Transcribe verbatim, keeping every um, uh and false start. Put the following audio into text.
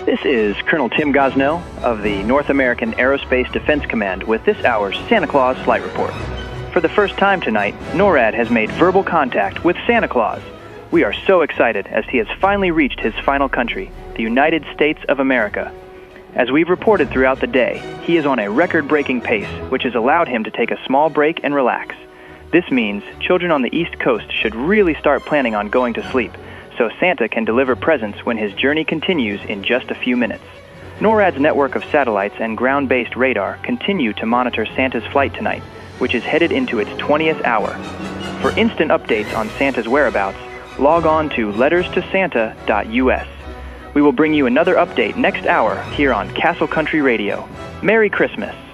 This is Colonel Tim Gosnell of the North American Aerospace Defense Command with this hour's Santa Claus Flight Report. For the first time tonight, NORAD has made verbal contact with Santa Claus. We are so excited as he has finally reached his final country, the United States of America. As we've reported throughout the day, he is on a record-breaking pace, which has allowed him to take a small break and relax. This means children on the East Coast should really start planning on going to sleep, so Santa can deliver presents when his journey continues in just a few minutes. NORAD's network of satellites and ground-based radar continue to monitor Santa's flight tonight, which is headed into its twentieth hour. For instant updates on Santa's whereabouts, log on to letters to santa dot U S. We will bring you another update next hour here on Castle Country Radio. Merry Christmas!